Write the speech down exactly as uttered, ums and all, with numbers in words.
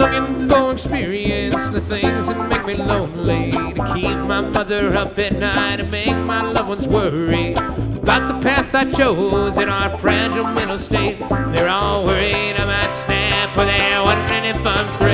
looking for experience, the things that make me lonely, to keep my mother up at night and make my loved ones worry about the path I chose in our fragile mental state. They're all worried I might snap, or they're wondering if I'm crazy.